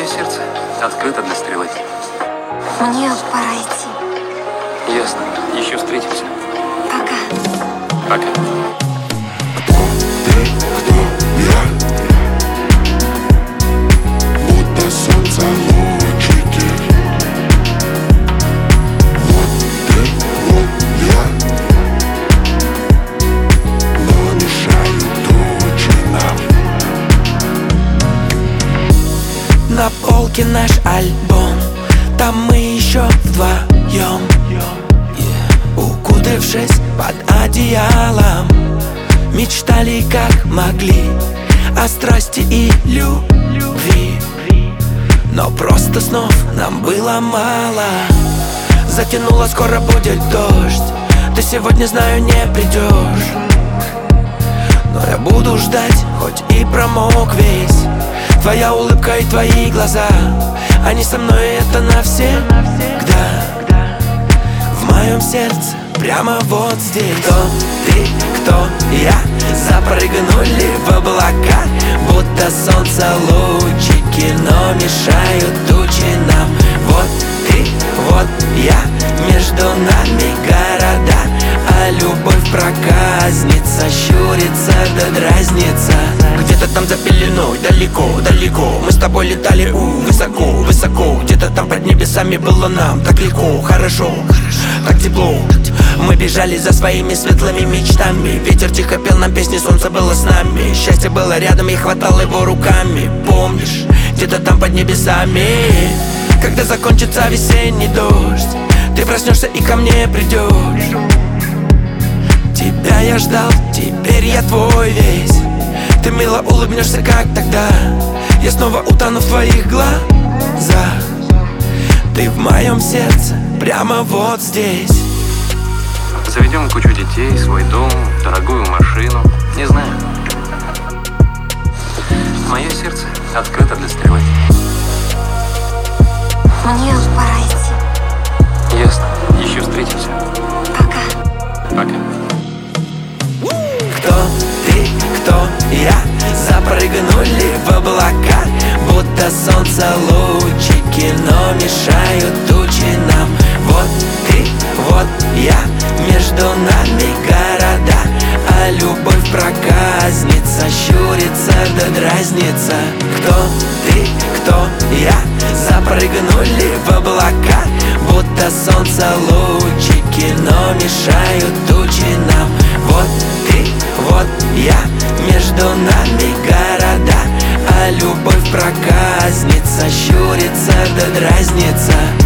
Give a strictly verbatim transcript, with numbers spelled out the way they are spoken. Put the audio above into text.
сердце открыто для стрелы. Мне пора идти. Ясно. Еще встретимся. Пока. Пока. Кто ты, кто я? Будто солнце лучики. Вот ты, вот я. Но мешают тучи нам. На полке наш альбом, там мы еще вдвоем, укутавшись под одеялом, мечтали как могли о страсти и любви. Но просто снов нам было мало. Затянуло, скоро будет дождь. Ты сегодня, знаю, не придешь, но я буду ждать, хоть и промок весь. Твоя улыбка и твои глаза, они со мной, это навсегда. В моем сердце, прямо вот здесь. Кто ты, кто я? Запрыгнули в облака, будто солнце лучики, но мешают тучи нам. Вот ты, вот я, между нами города, а любовь проказница, щурится да дразнится. Где-то там за пеленой, далеко, далеко, мы с тобой летали, у, высоко, высоко. Где-то там под небесами было нам так легко, хорошо, так тепло. Мы бежали за своими светлыми мечтами. Ветер тихо пел нам песни, солнце было с нами. Счастье было рядом, и хватало его руками. Помнишь, где-то там под небесами, когда закончится весенний дождь, ты проснешься и ко мне придешь. Тебя я ждал, теперь я твой весь. Ты мило улыбнешься, как тогда. Я снова утону в твоих глазах. Ты в моем сердце, прямо вот здесь. Заведем кучу детей, свой дом, дорогую машину. Не знаю. Мое сердце открыто для стрелы. Мне пора идти. Ясно. Еще встретимся. Пока. Пока. Кто ты, кто я? Запрыгнули в облака, будто солнце лучики, но мешают тучи нам. Вот ты, вот я, между нами города, а любовь проказница, щурится да дразнится. Кто ты, кто я? Запрыгнули в облака, будто солнце лучики, но мешают тучи нам. Вот ты, вот я, между нами города, а любовь проказница, щурится да дразнится.